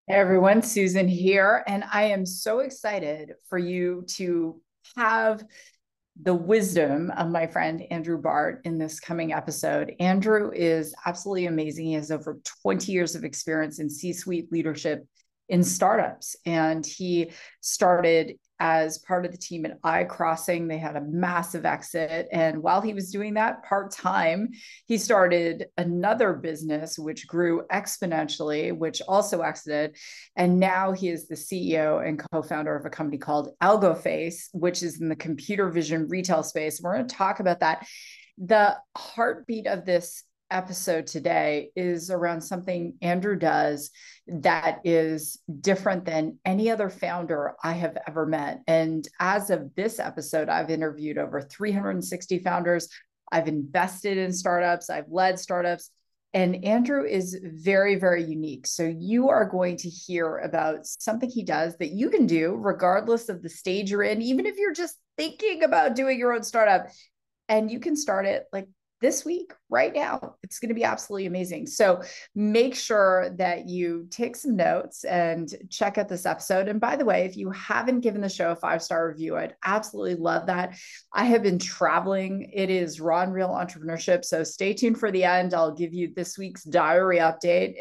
Hey everyone, Susan here, and I am so excited for you to have the wisdom of my friend Andrew Bart in this coming episode. Andrew is absolutely amazing. He has over 20 years of experience in C suite leadership in startups, and he started as part of the team at iCrossing. They had a massive exit. And while he was doing that part time, he started another business which grew exponentially, which also exited. And now he is the CEO and co-founder of a company called AlgoFace, which is in the computer vision retail space. We're going to talk about that. The heartbeat of this episode today is around something Andrew does that is different than any other founder I have ever met. And as of this episode, I've interviewed over 360 founders. I've invested in startups, I've led startups. And Andrew is very, very unique. So you are going to hear about something he does that you can do regardless of the stage you're in, even if you're just thinking about doing your own startup. And you can start it like this week, right now. It's going to be absolutely amazing. So make sure that you take some notes and check out this episode. And by the way, if you haven't given the show a 5-star review, I'd absolutely love that. I have been traveling. It is raw and real entrepreneurship. So stay tuned for the end. I'll give you this week's diary update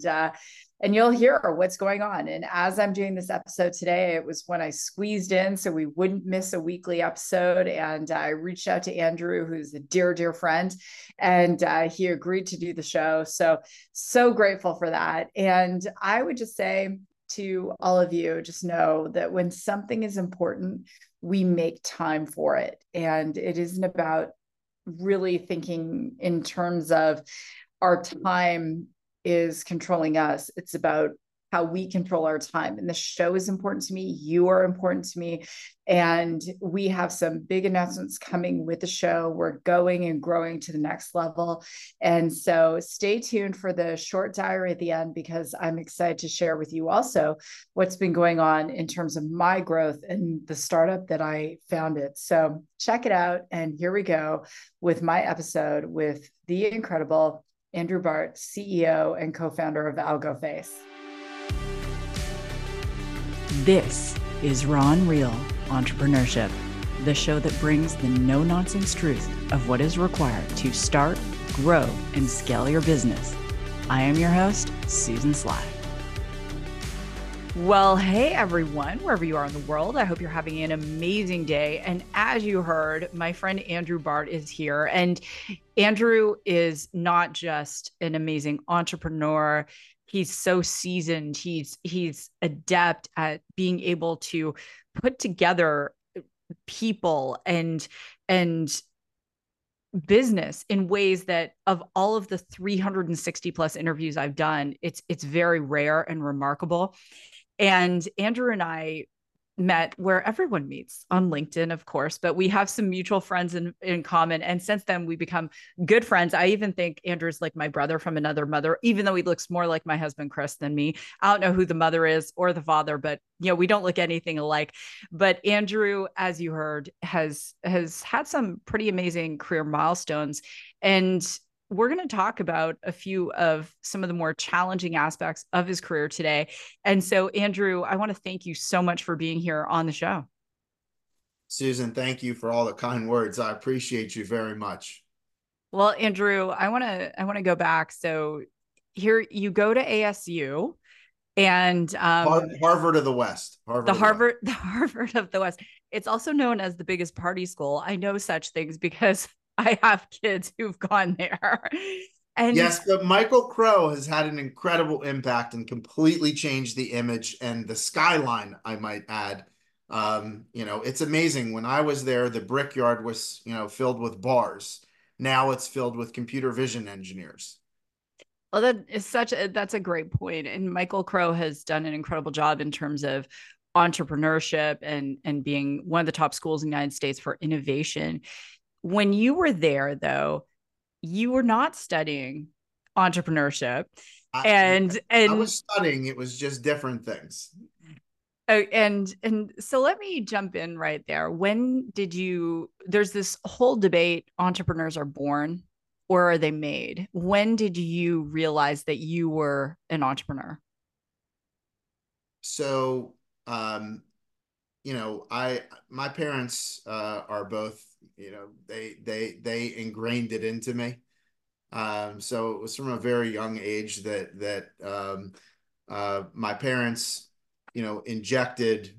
and you'll hear what's going on. And as I'm doing this episode today, it was when I squeezed in so we wouldn't miss a weekly episode. And I reached out to Andrew, who's a dear, dear friend, and he agreed to do the show. So grateful for that. And I would just say to all of you, just know that when something is important, we make time for it. And it isn't about really thinking in terms of our time is controlling us. It's about how we control our time. And the show is important to me. You are important to me. And we have some big announcements coming with the show. We're going and growing to the next level. And so stay tuned for the short diary at the end, because I'm excited to share with you also what's been going on in terms of my growth and the startup that I founded. So check it out. And here we go with my episode with the incredible Andrew Bart, CEO and co-founder of AlgoFace. This is Raw and Real Entrepreneurship, the show that brings the no-nonsense truth of what is required to start, grow, and scale your business. I am your host, Susan Sly. Well, hey everyone, wherever you are in the world, I hope you're having an amazing day. And as you heard, my friend Andrew Bart is here. And Andrew is not just an amazing entrepreneur. He's so seasoned. He's adept at being able to put together people and business in ways that, of all of the 360 plus interviews I've done, it's very rare and remarkable. And Andrew and I met where everyone meets, on LinkedIn, of course, but we have some mutual friends in common. And since then, we become good friends. I even think Andrew's like my brother from another mother, even though he looks more like my husband, Chris, than me. I don't know who the mother is or the father, but we don't look anything alike. But Andrew, as you heard, has had some pretty amazing career milestones. And we're going to talk about a few of some of the more challenging aspects of his career today. And so, Andrew, I want to thank you so much for being here on the show. Susan, thank you for all the kind words. I appreciate you very much. Well, Andrew, I want to go back. So here you go to ASU and Harvard of the West. The Harvard of the West. It's also known as the biggest party school. I know such things because I have kids who've gone there. And yes, but Michael Crow has had an incredible impact and completely changed the image and the skyline, I might add. It's amazing. When I was there, the Brickyard was, filled with bars. Now it's filled with computer vision engineers. well, that's a great point. And Michael Crow has done an incredible job in terms of entrepreneurship and being one of the top schools in the United States for innovation. When you were there, though, you were not studying entrepreneurship. I was studying, it was just different things. And so let me jump in right there. There's this whole debate, entrepreneurs are born or are they made? When did you realize that you were an entrepreneur? so, my parents are both, they ingrained it into me. So it was from a very young age that my parents, injected,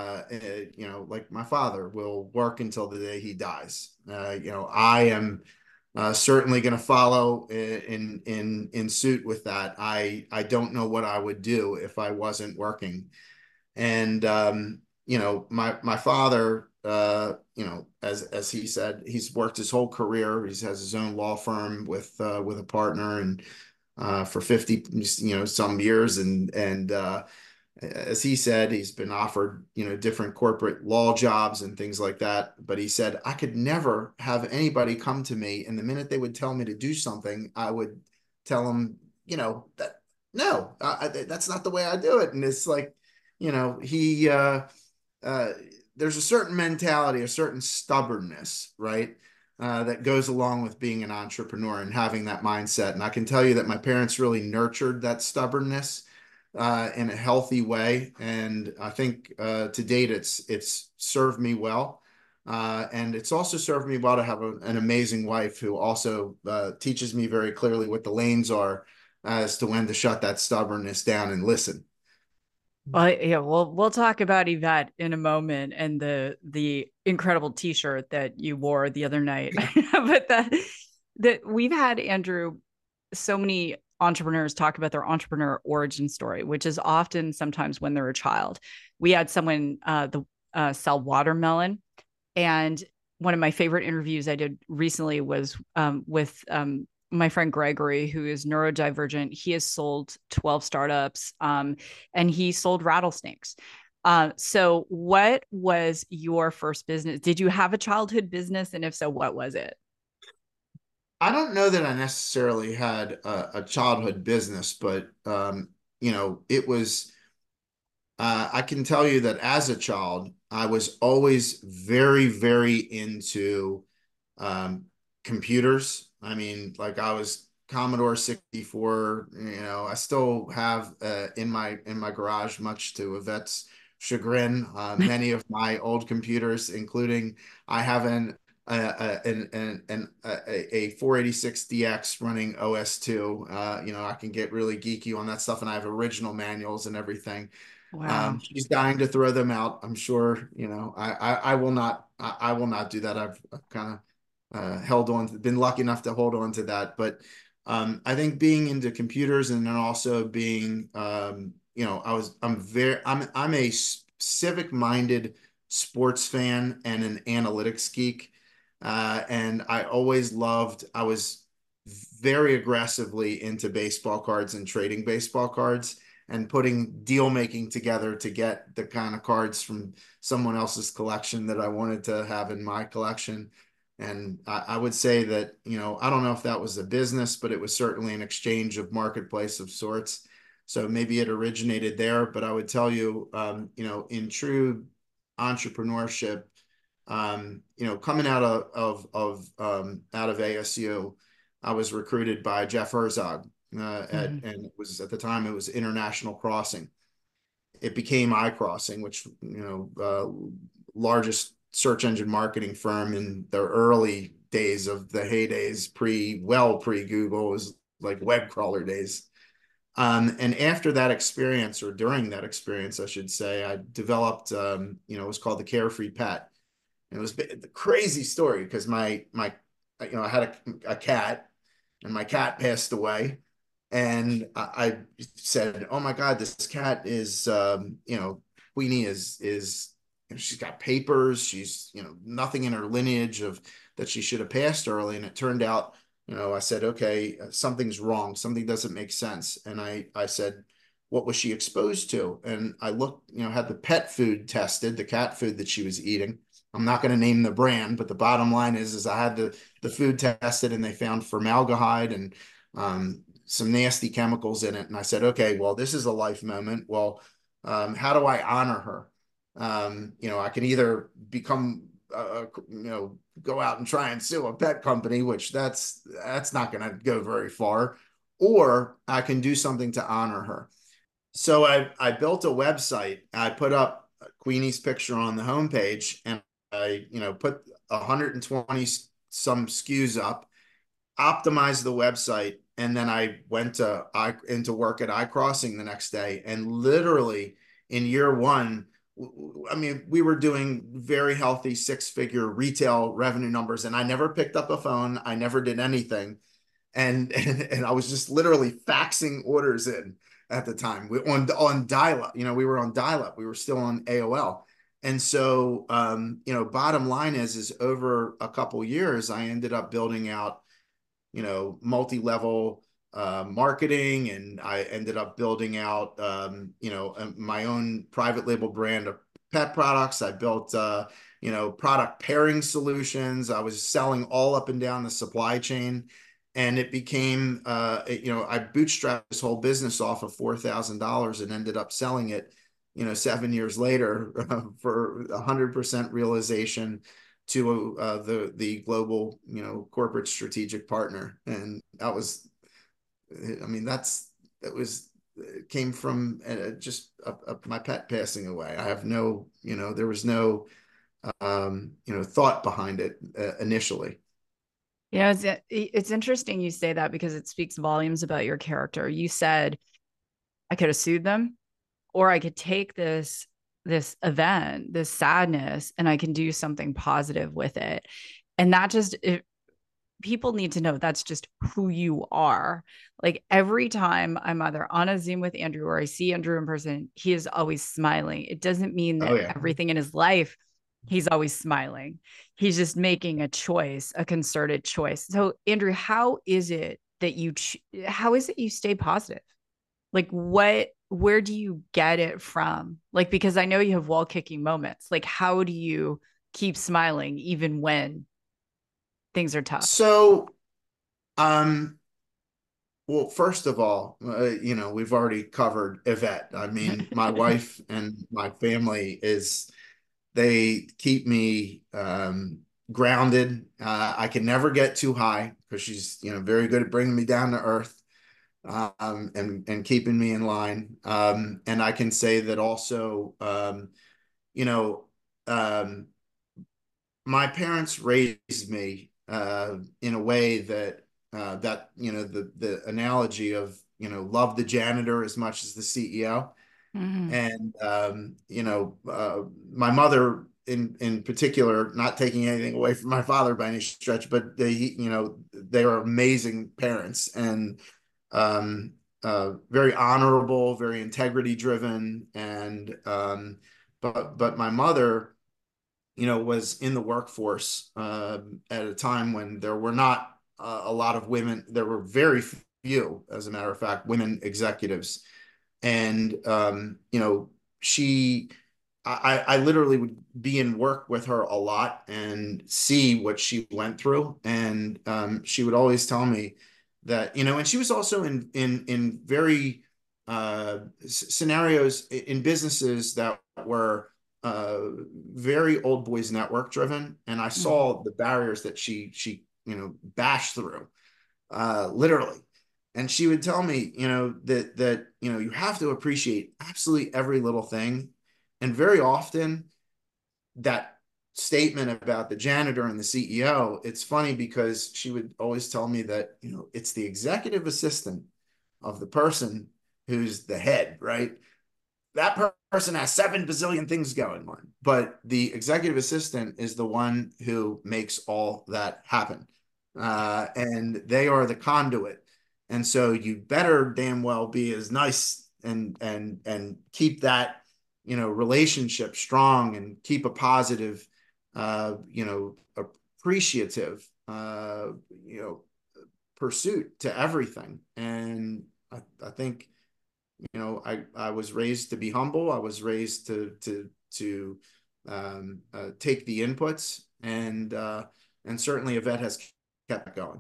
like my father will work until the day he dies. I am certainly going to follow in suit with that. I don't know what I would do if I wasn't working. And my father, as he said, he's worked his whole career. He has his own law firm with a partner, and for 50 some years, and as he said, he's been offered different corporate law jobs and things like that. But he said, I could never have anybody come to me, and the minute they would tell me to do something, I would tell them, that no, that's not the way I do it. And it's like, he uh, there's a certain mentality, a certain stubbornness, right? That goes along with being an entrepreneur and having that mindset. And I can tell you that my parents really nurtured that stubbornness in a healthy way. And I think to date, it's served me well. And it's also served me well to have an amazing wife who also teaches me very clearly what the lanes are as to when to shut that stubbornness down and listen. Well, yeah, we'll talk about Yvette in a moment and the incredible T-shirt that you wore the other night. But that we've had, Andrew, so many entrepreneurs talk about their entrepreneur origin story, which is often sometimes when they're a child. We had someone sell watermelon, and one of my favorite interviews I did recently was with my friend Gregory, who is neurodivergent. He has sold 12 startups, and he sold rattlesnakes. So what was your first business? Did you have a childhood business? And if so, what was it? I don't know that I necessarily had a childhood business, but it was. I can tell you that as a child, I was always very, very into um, computers. I mean, like I was Commodore 64. I still have in my garage, much to Yvette's chagrin, many of my old computers, including I have a 486DX running OS2. I can get really geeky on that stuff, and I have original manuals and everything. Wow. She's dying to throw them out. I'm sure, I will not, I will not do that. I've kind of held on, been lucky enough to hold on to that. But I think being into computers and then also being, I'm a civic minded sports fan and an analytics geek. And I was very aggressively into baseball cards and trading baseball cards and putting deal making together to get the kind of cards from someone else's collection that I wanted to have in my collection. And I would say that, I don't know if that was a business, but it was certainly an exchange of marketplace of sorts. So maybe it originated there, but I would tell you, in true entrepreneurship, coming out of ASU, I was recruited by Jeff Herzog, Mhm. and at the time it was International Crossing. It became iCrossing, which largest search engine marketing firm in the early days of the heydays, pre Google, was like web crawler days. And after that experience, or during that experience, I should say, I developed, it was called the Carefree Pet. And it was the crazy story because I had a cat, and my cat passed away. And I said, "Oh my God, this cat is, Queenie is, she's got papers. She's, nothing in her lineage of that she should have passed early." And it turned out, I said, "Okay, something's wrong. Something doesn't make sense." And I said, "What was she exposed to?" And I looked, had the pet food tested, the cat food that she was eating. I'm not going to name the brand, but the bottom line is I had the food tested, and they found formaldehyde and some nasty chemicals in it. And I said, "Okay, well, this is a life moment. Well, how do I honor her? I can either become, go out and try and sue a pet company, which that's not going to go very far, or I can do something to honor her." So I built a website. I put up Queenie's picture on the homepage, and I, put 120 some SKUs up, optimized the website, and then I went into work at iCrossing the next day. And literally in year one, I mean, we were doing very healthy six-figure retail revenue numbers, and I never picked up a phone. I never did anything. And I was just literally faxing orders in at the time. On dial-up. We were on dial-up. We were still on AOL. And so, bottom line is over a couple years, I ended up building out, multi-level marketing, and I ended up building out, my own private label brand of pet products. I built, product pairing solutions. I was selling all up and down the supply chain. And it became, I bootstrapped this whole business off of $4,000 and ended up selling it, 7 years later for 100% realization to the global, corporate strategic partner. And that was, I mean, it came from just my pet passing away. I have no, there was no, thought behind it initially. It's interesting you say that because it speaks volumes about your character. You said, I could have sued them, or I could take this event, this sadness, and I can do something positive with it. And that just people need to know that's just who you are. Like every time I'm either on a Zoom with Andrew or I see Andrew in person, he is always smiling. It doesn't mean that everything in his life he's always smiling. He's just making a choice, a concerted choice. So, Andrew, how is it that you stay positive? Like, where do you get it from? Like, because I know you have wall kicking moments. Like, how do you keep smiling even when things are tough? So, well, first of all, we've already covered Yvette. I mean, my wife and my family they keep me grounded. I can never get too high because she's, very good at bringing me down to earth, and keeping me in line. And I can say that also, you know, um, my parents raised me in a way that the analogy of, love the janitor as much as the CEO. Mm-hmm. And my mother in particular, not taking anything away from my father by any stretch, but they are amazing parents, and very honorable, very integrity driven. And but my mother, was in the workforce at a time when there were not a lot of women. There were very few, as a matter of fact, women executives. And she I literally would be in work with her a lot and see what she went through. And she would always tell me that, and she was also in very scenarios in businesses that were very old boys network driven. And I saw the barriers that she bashed through, literally. And she would tell me, that you have to appreciate absolutely every little thing. And very often that statement about the janitor and the CEO, it's funny because she would always tell me that, it's the executive assistant of the person who's the head, right? That person has 7 bazillion things going on, but the executive assistant is the one who makes all that happen. And they are the conduit. And so you better damn well be as nice and keep that, relationship strong, and keep a positive, appreciative, pursuit to everything. And I think, I was raised to be humble. I was raised to take the inputs, and certainly Yvette has kept going.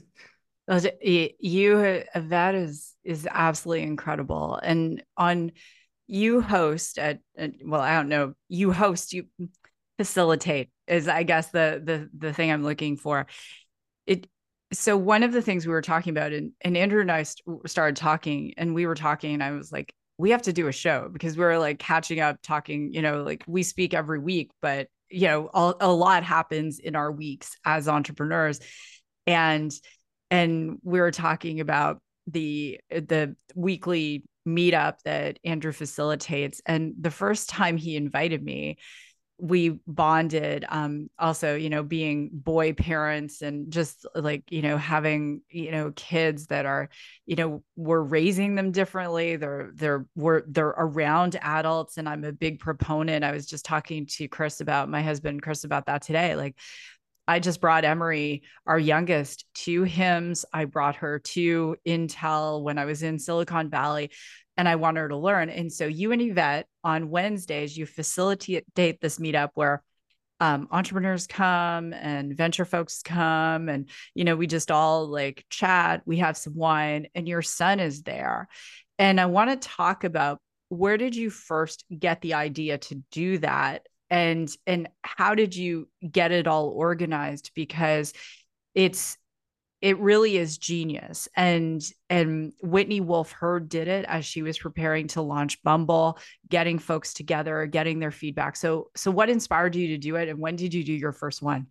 That is absolutely incredible. And you host well, I don't know, you facilitate is, I guess, the thing I'm looking for. So one of the things we were talking about, and Andrew and I started talking, and we were talking, and I was like, we have to do a show because we're like catching up, talking, like we speak every week, but a lot happens in our weeks as entrepreneurs. And we were talking about the weekly meetup that Andrew facilitates. And the first time he invited me, we bonded, also being boy parents and just like having kids that are we're raising them differently. They're around adults, and I'm a big proponent. I was just talking to my husband Chris about that today. Like, I just brought Emery, our youngest, to HIMSS. I brought her to Intel when I was in Silicon Valley, and I want her to learn. And so you and Yvette on Wednesdays, you facilitate this meetup where entrepreneurs come and venture folks come, and we just all like chat. We have some wine, and your son is there. And I want to talk about, where did you first get the idea to do that? And how did you get it all organized? Because it really is genius. And Whitney Wolfe Herd did it as she was preparing to launch Bumble, getting folks together, getting their feedback. So what inspired you to do it, and when did you do your first one?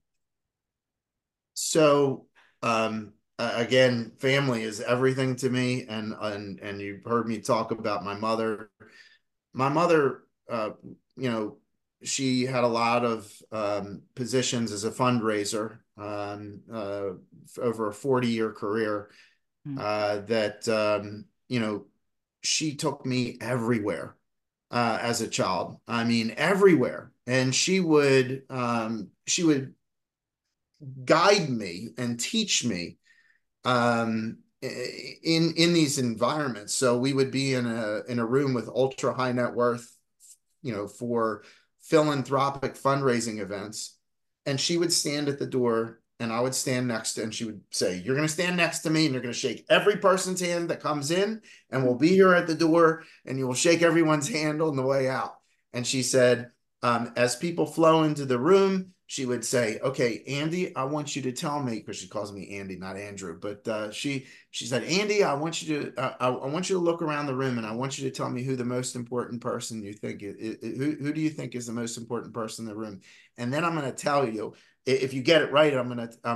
So again, family is everything to me, and you've heard me talk about my mother. My mother, she had a lot of positions as a fundraiser over a 40-year career. She took me everywhere as a child. I mean, everywhere, and she would guide me and teach me in these environments. So we would be in a room with ultra high net worth, for philanthropic fundraising events, and she would stand at the door and I would stand next to, and she would say, "You're going to stand next to me, and you're going to shake every person's hand that comes in, and we'll be here at the door, and you will shake everyone's hand on the way out." And she said, as people flow into the room, she would say, "Okay, Andy, I want you to tell me," because she calls me Andy, not Andrew, but she said, "Andy, I want you to look around the room, and I want you to tell me who the most important person you think who do you think is the most important person in the room, and then I'm going to tell you. If you get it right, I'm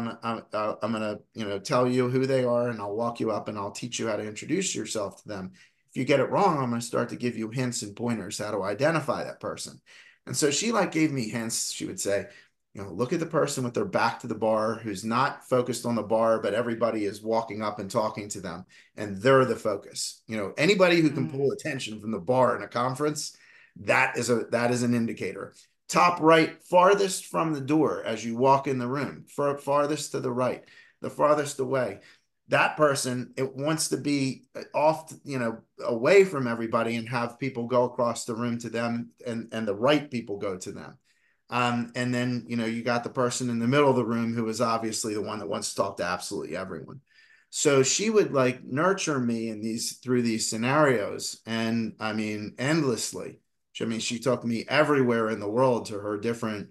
gonna tell you who they are, and I'll walk you up and I'll teach you how to introduce yourself to them. If you get it wrong, I'm gonna start to give you hints and pointers how to identify that person." And so she like gave me hints. She would say, "Look at the person with their back to the bar, who's not focused on the bar, but everybody is walking up and talking to them, and they're the focus. Anybody who can pull attention from the bar in a conference, that is an indicator. Top right, farthest from the door as you walk in the room, farthest to the right, the farthest away. That person, it wants to be off, away from everybody and have people go across the room to them, and the right people go to them. And then, you got the person in the middle of the room who is obviously the one that wants to talk to absolutely everyone." So she would like nurture me through these scenarios, and I mean, endlessly. She took me everywhere in the world to her different,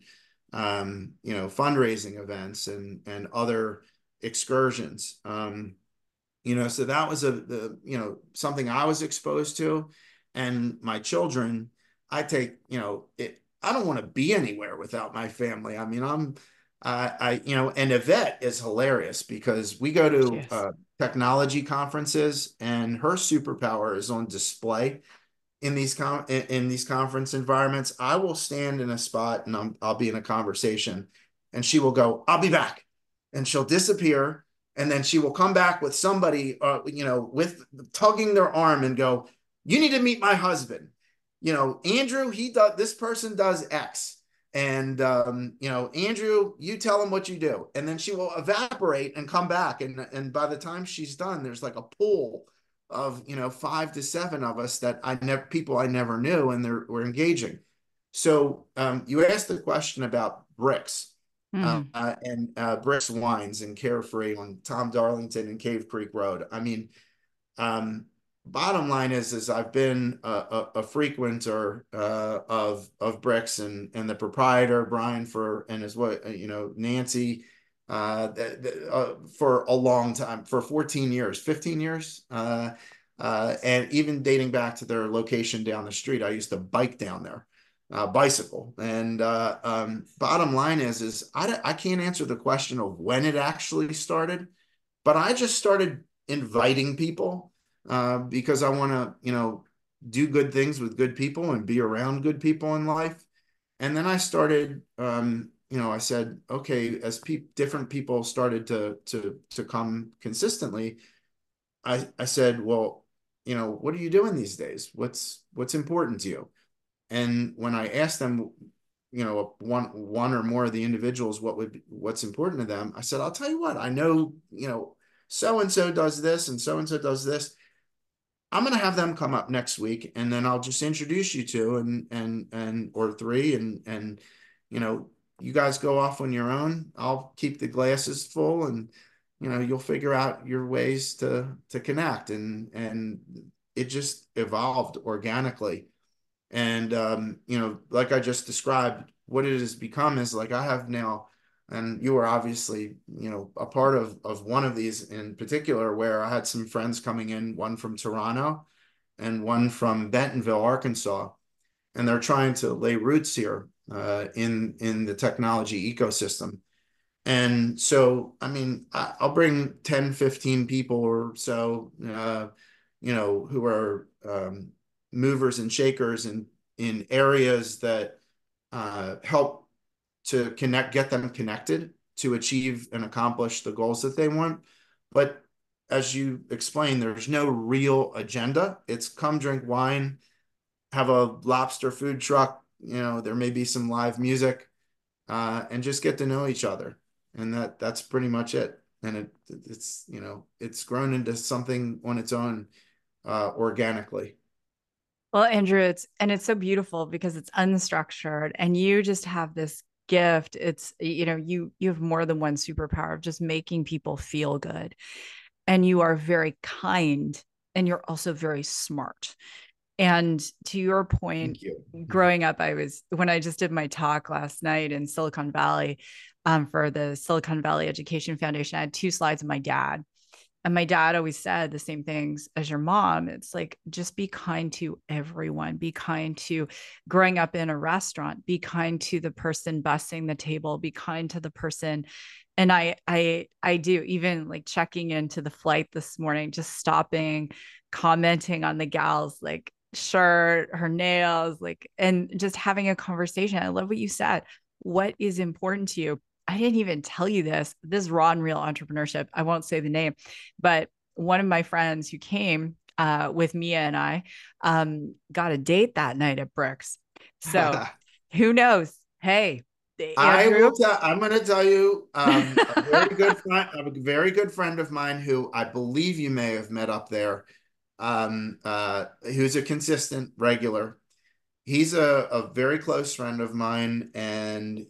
fundraising events and other excursions. So that was something I was exposed to, and my children, I take, I don't want to be anywhere without my family. I mean, and Yvette is hilarious because we go to technology conferences, and her superpower is on display in these conference environments. I will stand in a spot and I'll be in a conversation, and she will go, "I'll be back," and she'll disappear, and then she will come back with somebody, with tugging their arm and go, "You need to meet my husband. Andrew, this person does X. And, Andrew, you tell him what you do." And then she will evaporate and come back. And by the time she's done, there's like a pool of, 5 to 7 of us that people I never knew, and we're engaging. So you asked the question about Brix, and Brix Wines and Carefree on Tom Darlington and Cave Creek Road. I mean, bottom line is I've been a frequenter of Brix, and the proprietor Brian and his wife, Nancy, for a long time, for 14 years, 15 years. And even dating back to their location down the street, I used to bike down there, bicycle. And bottom line is I can't answer the question of when it actually started, but I just started inviting people because I want to, do good things with good people and be around good people in life. And then I started, I said, okay, as different people started to come consistently, I said, well, what are you doing these days? What's important to you? And when I asked them, one or more of the individuals what's important to them, I said, I'll tell you what, I know, so and so does this and so does this. I'm going to have them come up next week, and then I'll just introduce you to and or three, and you guys go off on your own. I'll keep the glasses full, and you'll figure out your ways to connect, and it just evolved organically. And like I just described, what it has become is like I have now, and you were obviously, a part of one of these in particular, where I had some friends coming in, one from Toronto and one from Bentonville, Arkansas, and they're trying to lay roots here in the technology ecosystem. And so, I mean, I'll bring 10, 15 people or so, who are movers and shakers in areas that help to get them connected to achieve and accomplish the goals that they want. But as you explained, there's no real agenda. It's come drink wine, have a lobster food truck, there may be some live music, and just get to know each other. And that's pretty much it. And it's grown into something on its own organically. Well, Andrew, it's so beautiful because it's unstructured and you just have this gift. It's, you have more than one superpower of just making people feel good. And you are very kind and you're also very smart. And to your point, Thank you. growing up, when I just did my talk last night in Silicon Valley, for the Silicon Valley Education Foundation, I had 2 slides of my dad. And my dad always said the same things as your mom. It's like, just be kind to everyone. Be kind to growing up in a restaurant, be kind to the person bussing the table, be kind to the person. And I do, even like checking into the flight this morning, just stopping, commenting on the gal's like shirt, her nails, like, and just having a conversation. I love what you said. What is important to you? I didn't even tell you this. This is raw and real entrepreneurship. I won't say the name, but one of my friends who came with Mia and I got a date that night at Bricks. So who knows? Hey, Andrew. I'm going to tell you a very good friend of mine who I believe you may have met up there, who's a consistent regular. He's a very close friend of mine, and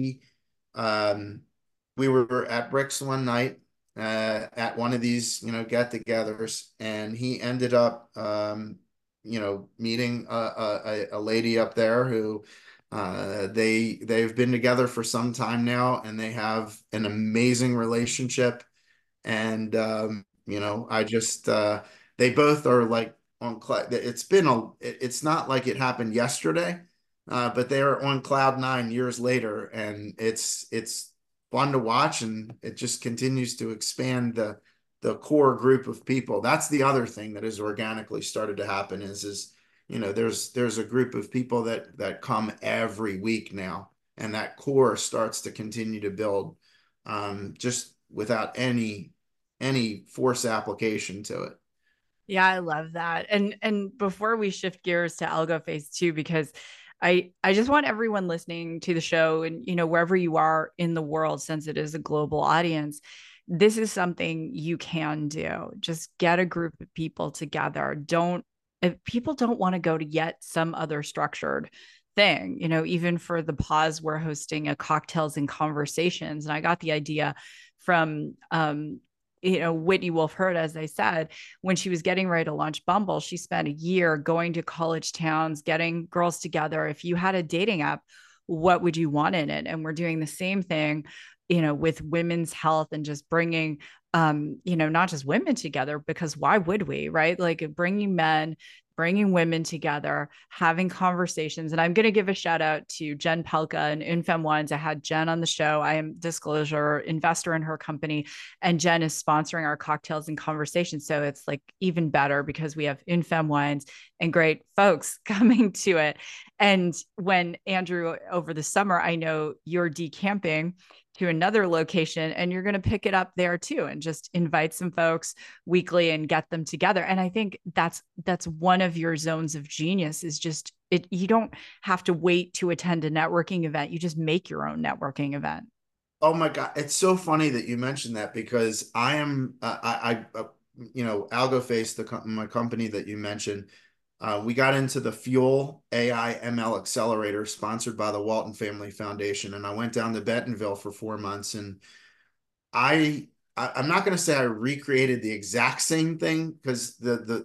we were at Bricks one night at one of these, get-togethers, and he ended up, meeting a lady up there who they've been together for some time now, and they have an amazing relationship. And I just they both are like on cloud. It's not like it happened yesterday, but they are on cloud 9 years later, and it's fun to watch, and it just continues to expand the core group of people. That's the other thing that has organically started to happen is there's a group of people that come every week now, and that core starts to continue to build, just without any force application to it. Yeah, I love that. And before we shift gears to Algo Phase 2, because I just want everyone listening to the show and wherever you are in the world, since it is a global audience, this is something you can do. Just get a group of people together. If people don't want to go to yet some other structured thing, even for the pause, we're hosting a cocktails and conversations. And I got the idea from Whitney Wolfe Herd, as I said, when she was getting ready to launch Bumble, she spent a year going to college towns, getting girls together. If you had a dating app, what would you want in it? And we're doing the same thing, with women's health and just bringing not just women together, because why would we, right? Like bringing men, bringing women together, having conversations. And I'm going to give a shout out to Jen Pelka and Infem Wines. I had Jen on the show. I am, disclosure, investor in her company, and Jen is sponsoring our cocktails and conversations. So it's like even better because we have Infem Wines and great folks coming to it. And when Andrew, over the summer, I know you're decamping to another location and you're going to pick it up there too and just invite some folks weekly and get them together. And I think that's one of your zones of genius, is just it. You don't have to wait to attend a networking event. You just make your own networking event. Oh my God. It's so funny that you mentioned that, because I am, AlgoFace, my company that you mentioned, we got into the Fuel AI ML Accelerator sponsored by the Walton Family Foundation. And I went down to Bentonville for 4 months, and I'm not going to say I recreated the exact same thing, because the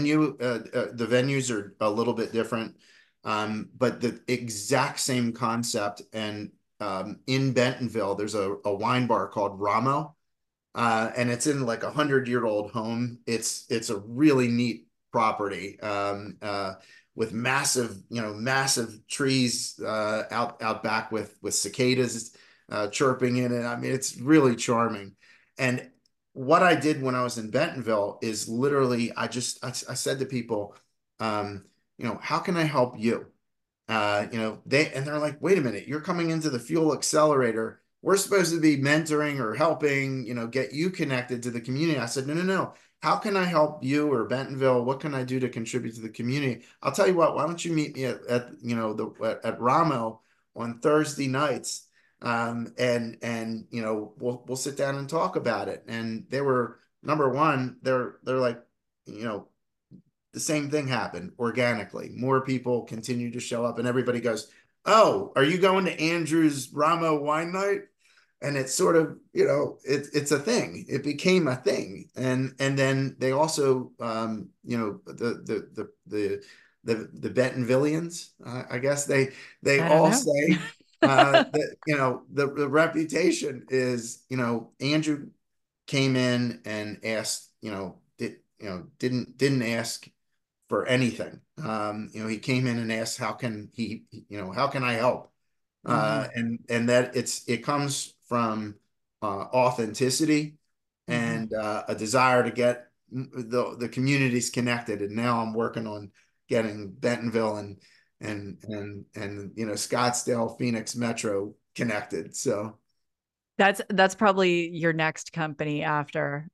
venues are a little bit different. But the exact same concept. And in Bentonville, there's a wine bar called Ramo. And it's in like 100-year-old home. It's a really neat property, with massive trees out back with cicadas chirping in it. I mean, it's really charming. And what I did when I was in Bentonville is literally I said to people, how can I help you? They're like, wait a minute, you're coming into the Fuel Accelerator. We're supposed to be mentoring or helping, get you connected to the community. I said, no, no, no. How can I help you or Bentonville? What can I do to contribute to the community? I'll tell you what, why don't you meet me at Ramo on Thursday nights? And we'll sit down and talk about it. And they were, number one, they're like, the same thing happened organically. More people continue to show up, and everybody goes, oh, are you going to Andrew's Ramo wine night? And it's sort of, it's a thing. It became a thing. And then they also, the Bentonvillians, I guess they all say that, the reputation is, Andrew came in and asked, didn't ask for anything. He came in and asked, how can I help? And that it comes from authenticity and a desire to get the communities connected. And now I'm working on getting Bentonville and Scottsdale, Phoenix Metro connected. So that's probably your next company after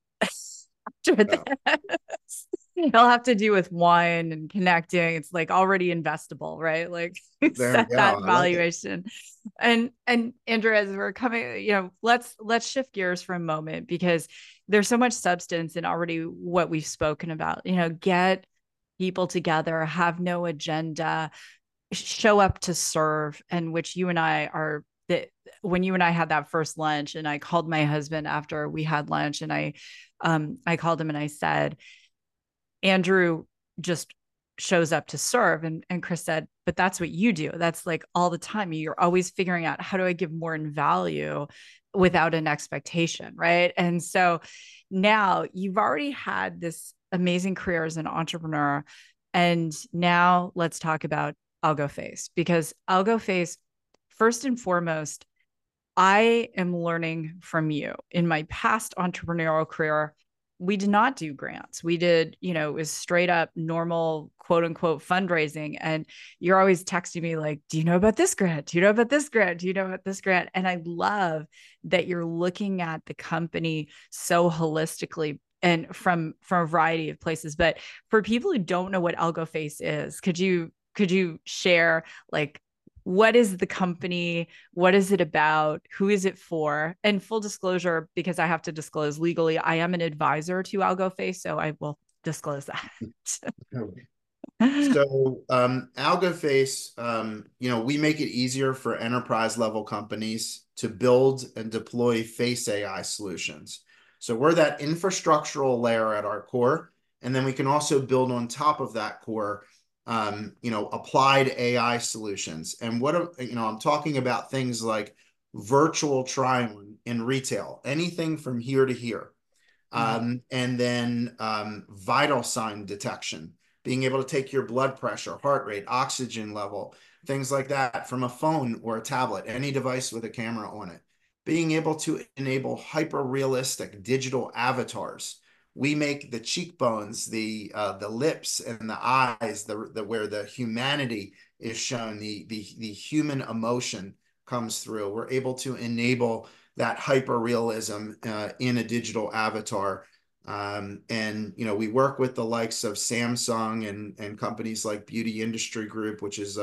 this. It'll have to do with wine and connecting. It's like already investable, right? Like set that valuation. And Andrew, as we're coming, let's shift gears for a moment, because there's so much substance in already what we've spoken about. Get people together, have no agenda, show up to serve, and which you and I are. When you and I had that first lunch, and I called my husband after we had lunch, and I called him and I said, Andrew just shows up to serve. And Chris said, but that's what you do. That's like all the time. You're always figuring out, how do I give more in value without an expectation, right? And so now you've already had this amazing career as an entrepreneur. And now let's talk about AlgoFace, because AlgoFace, first and foremost, I am learning from you. In my past entrepreneurial career, we did not do grants. We did, it was straight up normal, quote unquote, fundraising. And you're always texting me like, do you know about this grant? Do you know about this grant? Do you know about this grant? And I love that you're looking at the company so holistically and from a variety of places. But for people who don't know what AlgoFace is, could you share, like, what is the company? What is it about? Who is it for? And full disclosure, because I have to disclose legally, I am an advisor to AlgoFace, so I will disclose that. So AlgoFace, we make it easier for enterprise level companies to build and deploy face AI solutions. So we're that infrastructural layer at our core, and then we can also build on top of that core applied AI solutions. And I'm talking about things like virtual try-on in retail, anything from here to here. And then vital sign detection, being able to take your blood pressure, heart rate, oxygen level, things like that from a phone or a tablet, any device with a camera on it. Being able to enable hyper-realistic digital avatars. We make the cheekbones, the lips, and the eyes, where the humanity is shown, the human emotion comes through. We're able to enable that hyper realism in a digital avatar. And we work with the likes of Samsung and companies like Beauty Industry Group, which is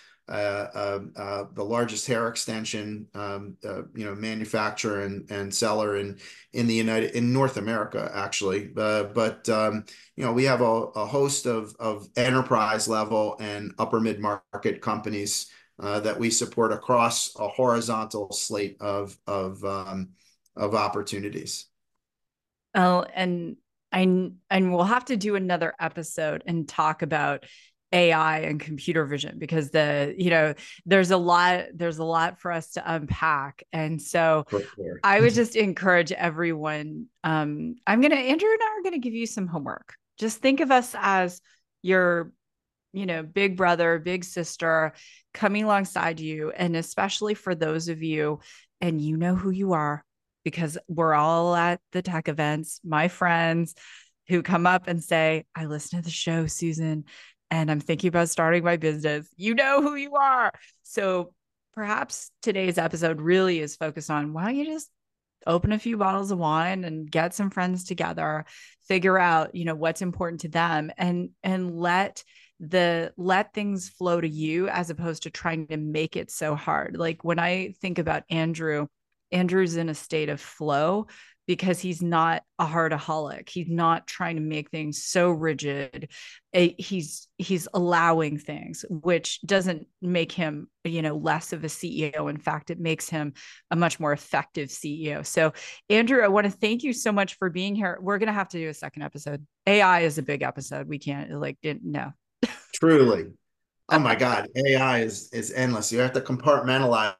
the largest hair extension manufacturer and seller in North America, actually. But we have a host of enterprise level and upper mid market companies that we support across a horizontal slate of opportunities. Oh, and we'll have to do another episode and talk about AI and computer vision, because there's a lot for us to unpack. And so sure. I would just encourage everyone. Andrew and I are gonna give you some homework. Just think of us as your big brother, big sister coming alongside you. And especially for those of you, and you know who you are, because we're all at the tech events, my friends who come up and say, I listen to the show, Susan, and I'm thinking about starting my business. You know who you are. So perhaps today's episode really is focused on, why don't you just open a few bottles of wine and get some friends together, figure out, what's important to them, and let things flow to you, as opposed to trying to make it so hard. Like when I think about Andrew's in a state of flow because he's not a heartaholic. He's not trying to make things so rigid. He's allowing things, which doesn't make him, less of a CEO. In fact, it makes him a much more effective CEO. So, Andrew, I want to thank you so much for being here. We're going to have to do a second episode. AI is a big episode. We can't no. Truly. Oh my God. AI is endless. You have to compartmentalize.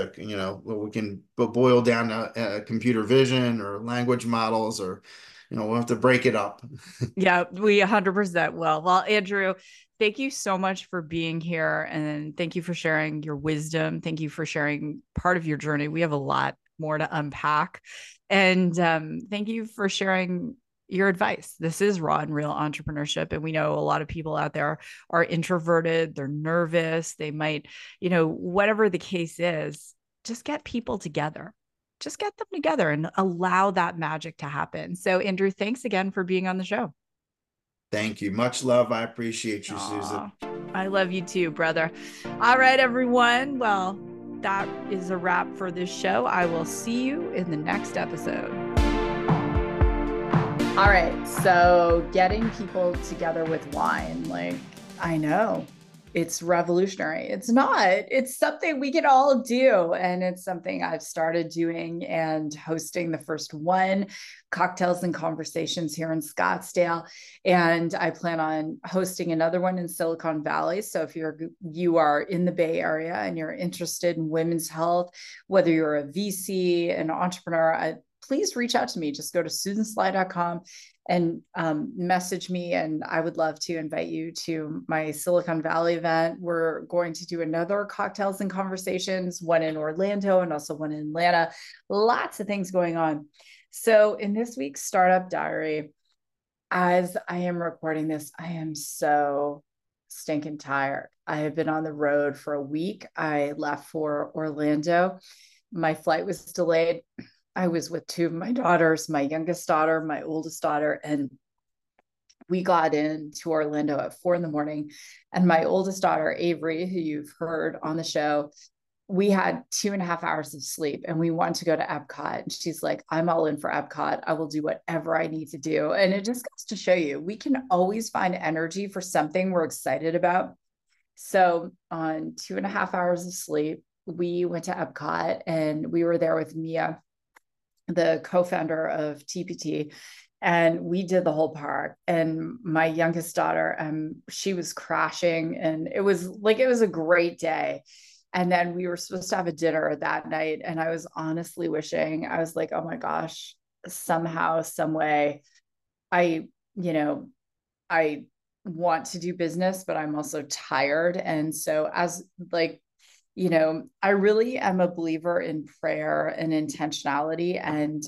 We can boil down to computer vision or language models, or we'll have to break it up. Yeah, we 100% will. Well, Andrew, thank you so much for being here, and thank you for sharing your wisdom. Thank you for sharing part of your journey. We have a lot more to unpack, and thank you for sharing your advice. This is raw and real entrepreneurship. And we know a lot of people out there are introverted, they're nervous, they might, whatever the case is, just get people together. Just get them together and allow that magic to happen. So, Andrew, thanks again for being on the show. Thank you. Much love. I appreciate you, Susan. I love you too, brother. All right, everyone. Well, that is a wrap for this show. I will see you in the next episode. All right. So getting people together with wine, I know it's revolutionary. It's not, it's something we can all do. And it's something I've started doing and hosting the first one, Cocktails and Conversations, here in Scottsdale. And I plan on hosting another one in Silicon Valley. So if you are in the Bay Area and you're interested in women's health, whether you're a VC, an entrepreneur, please reach out to me. Just go to susansly.com and message me. And I would love to invite you to my Silicon Valley event. We're going to do another Cocktails and Conversations, one in Orlando and also one in Atlanta. Lots of things going on. So in this week's Startup Diary, as I am recording this, I am so stinking tired. I have been on the road for a week. I left for Orlando. My flight was delayed. I was with two of my daughters, my youngest daughter, my oldest daughter, and we got into Orlando at 4 a.m. And my oldest daughter, Avery, who you've heard on the show, we had 2.5 hours of sleep and we wanted to go to Epcot. And she's like, I'm all in for Epcot. I will do whatever I need to do. And it just goes to show you, we can always find energy for something we're excited about. So on 2.5 hours of sleep, we went to Epcot and we were there with Mia, the co-founder of TPT, and we did the whole park. And my youngest daughter, she was crashing, and it was a great day. And then we were supposed to have a dinner that night, and I was honestly wishing, I was like, oh my gosh, somehow, some way, I, you know, I want to do business, but I'm also tired. And so as like, I really am a believer in prayer and intentionality. And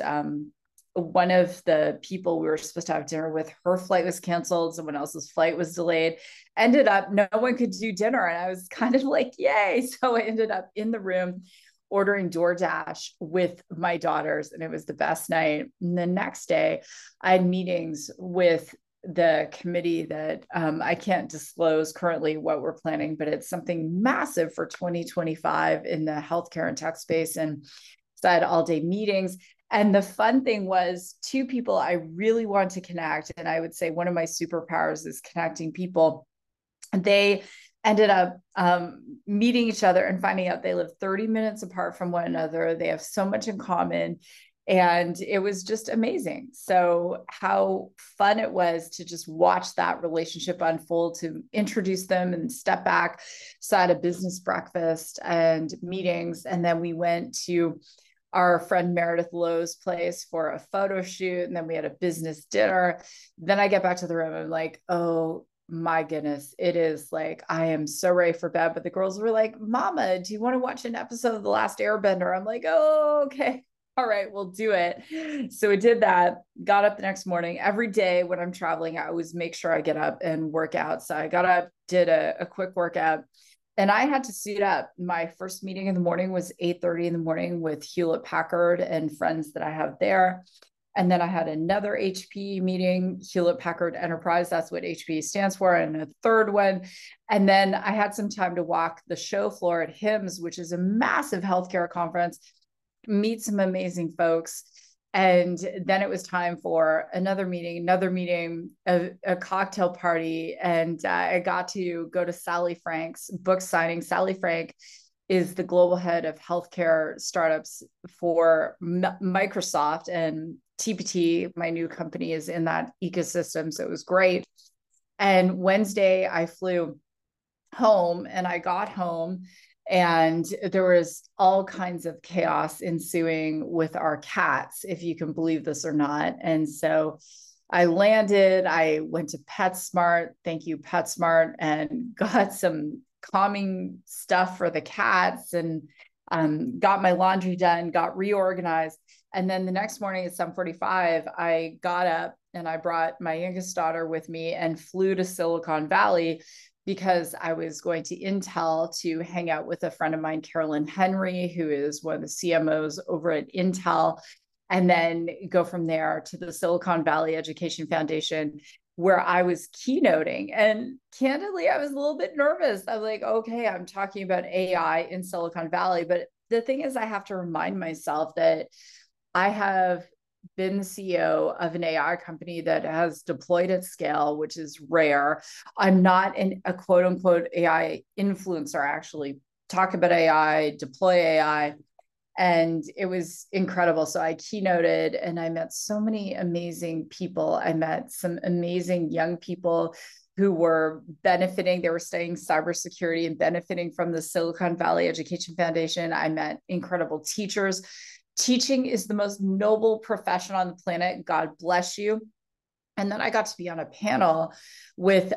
one of the people we were supposed to have dinner with, her flight was canceled. Someone else's flight was delayed. Ended up, no one could do dinner. And I was kind of like, yay. So I ended up in the room ordering DoorDash with my daughters, and it was the best night. And the next day, I had meetings with the committee that I can't disclose currently what we're planning, but it's something massive for 2025 in the healthcare and tech space. And so I had all day meetings. And the fun thing was, two people I really want to connect. And I would say one of my superpowers is connecting people. And they ended up meeting each other and finding out they live 30 minutes apart from one another. They have so much in common. And it was just amazing. So how fun it was to just watch that relationship unfold, to introduce them and step back. So I had a business breakfast and meetings. And then we went to our friend Meredith Lowe's place for a photo shoot. And then we had a business dinner. Then I get back to the room. I'm like, oh my goodness, it is like, I am so ready for bed. But the girls were like, Mama, do you want to watch an episode of The Last Airbender? I'm like, oh, okay. All right, we'll do it. So we did that, got up the next morning. Every day when I'm traveling, I always make sure I get up and work out. So I got up, did a quick workout, and I had to suit up. My first meeting in the morning was 8:30 in the morning with Hewlett Packard and friends that I have there. And then I had another HPE meeting, Hewlett Packard Enterprise. That's what HPE stands for. And a third one. And then I had some time to walk the show floor at HIMSS, which is a massive healthcare conference, meet some amazing folks. And then it was time for another meeting, a cocktail party. And I got to go to Sally Frank's book signing. Sally Frank is the global head of healthcare startups for Microsoft, and TPT, my new company, is in that ecosystem. So it was great. And Wednesday I flew home, and I got home, and there was all kinds of chaos ensuing with our cats, if you can believe this or not. And so I landed, I went to PetSmart, thank you, PetSmart, and got some calming stuff for the cats, and got my laundry done, got reorganized. And then the next morning at 7:45, I got up and I brought my youngest daughter with me and flew to Silicon Valley, because I was going to Intel to hang out with a friend of mine, Carolyn Henry, who is one of the CMOs over at Intel, and then go from there to the Silicon Valley Education Foundation, where I was keynoting. And candidly, I was a little bit nervous. I was like, okay, I'm talking about AI in Silicon Valley. But the thing is, I have to remind myself that I have been the CEO of an AI company that has deployed at scale, which is rare. I'm not a quote unquote AI influencer. I actually talk about AI, deploy AI, and it was incredible. So I keynoted and I met so many amazing people. I met some amazing young people who were benefiting. They were studying cybersecurity and benefiting from the Silicon Valley Education Foundation. I met incredible teachers. Teaching is the most noble profession on the planet. God bless you. And then I got to be on a panel with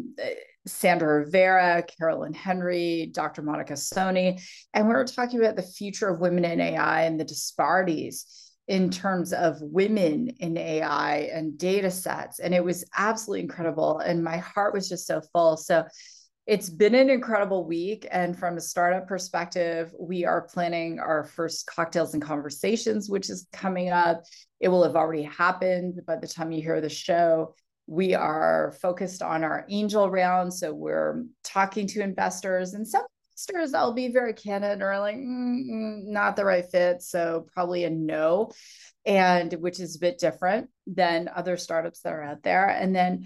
Sandra Rivera, Carolyn Henry, Dr. Monica Soni. And we were talking about the future of women in AI and the disparities in terms of women in AI and data sets. And it was absolutely incredible. And my heart was just so full. So it's been an incredible week. And from a startup perspective, we are planning our first Cocktails and Conversations, which is coming up. It will have already happened by the time you hear the show. We are focused on our angel round. So we're talking to investors, and some investors, I'll be very candid, are like, not the right fit. So probably a no, and which is a bit different than other startups that are out there. And then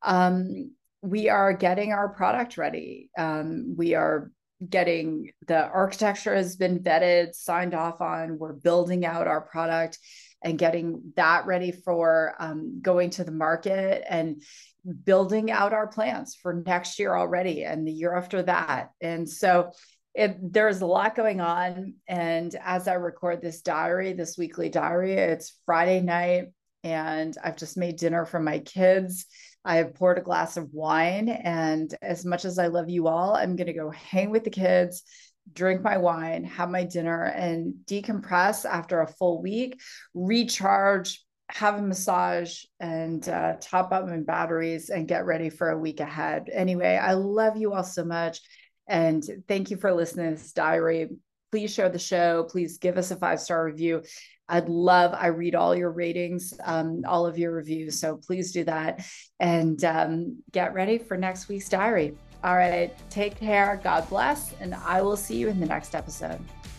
we are getting our product ready. We are getting, the architecture has been vetted, signed off on. We're building out our product and getting that ready for going to the market, and building out our plans for next year already and the year after that. And so There's a lot going on. And as I record this weekly diary, it's Friday night and I've just made dinner for my kids. I have poured a glass of wine. And as much as I love you all, I'm going to go hang with the kids, drink my wine, have my dinner, and decompress after a full week, recharge, have a massage, and top up my batteries and get ready for a week ahead. Anyway, I love you all so much. And thank you for listening to this diary. Please share the show. Please give us a 5-star review. I read all your ratings, all of your reviews. So please do that and get ready for next week's diary. All right. Take care. God bless. And I will see you in the next episode.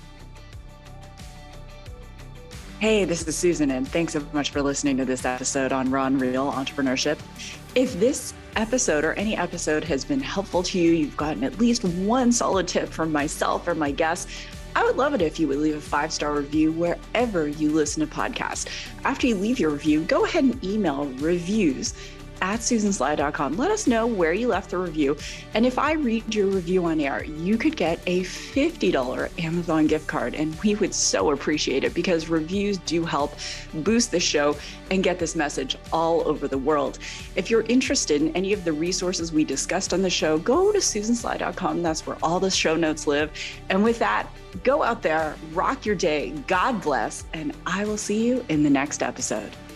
Hey, this is Susan, and thanks so much for listening to this episode on Raw and Real Entrepreneurship. If this episode or any episode has been helpful to you, you've gotten at least one solid tip from myself or my guests, I would love it if you would leave a 5-star review wherever you listen to podcasts. After you leave your review, go ahead and email reviews@susansly.com. Let us know where you left the review. And if I read your review on air, you could get a $50 Amazon gift card. And we would so appreciate it because reviews do help boost the show and get this message all over the world. If you're interested in any of the resources we discussed on the show, go to susansly.com. That's where all the show notes live. And with that, go out there, rock your day. God bless. And I will see you in the next episode.